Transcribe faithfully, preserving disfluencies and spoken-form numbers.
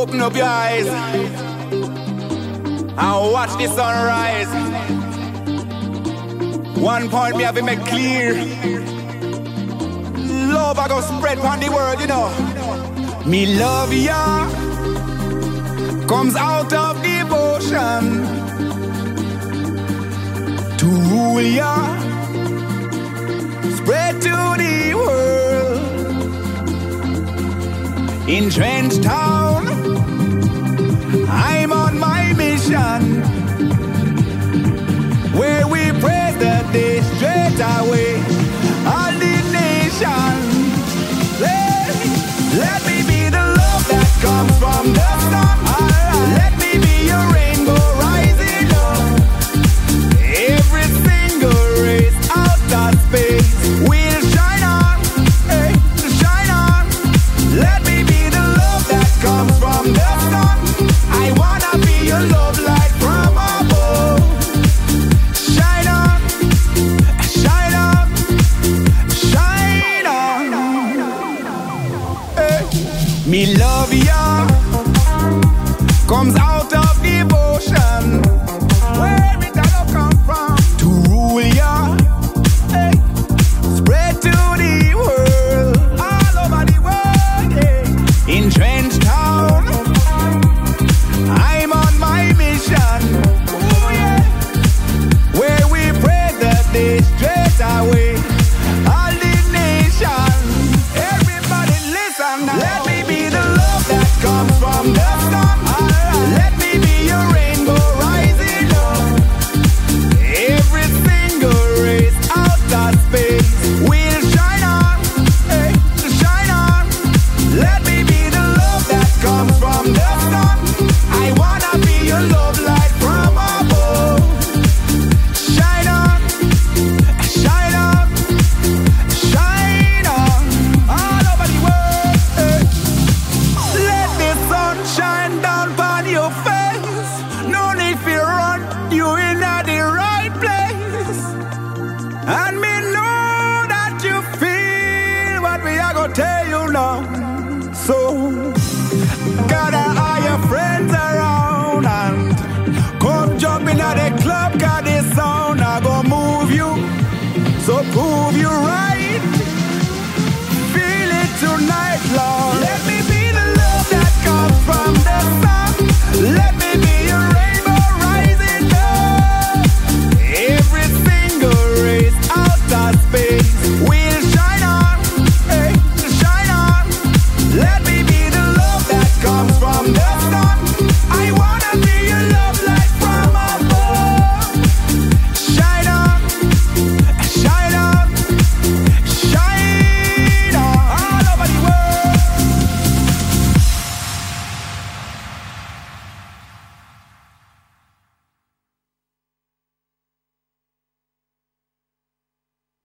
Open up your eyes and watch the sunrise. One point me have to make clear. Love I go spread on the world, you know. Me love ya comes out of devotion to rule ya, spread to the world. In Trench Town, I'm on my mission, where we praise the day straight away. All the nation, let, let me be the love that comes from the sun. Let me be your rainbow rising up. Every single race out of space will shine on, hey, shine on. Let me be the love that comes from the sun. I wanna be your love light from above. Shine on, shine on, shine on. Hey. Me love ya comes out of devotion, where it all come from, to rule ya, hey, spread to the world, all over the world, yeah. In Trench Town, I'm on my mission, ooh, yeah, where we pray the day straight away. All the nation, everybody listen now. Let me be the love that comes from the sun. Let me be your rainbow rising up. Every single race out of space will shine on, hey, shine on. Let me be the love that comes from the sun. I wanna be your love light from above. Shine on, shine on, shine on, all over the world, hey. Let the sun shine down upon your face. No need for run, you in at the right place. And me know that you feel what we are gonna tell you now. So gather all your friends around and come jump in at the club, 'cause this sound I gonna move you. So prove you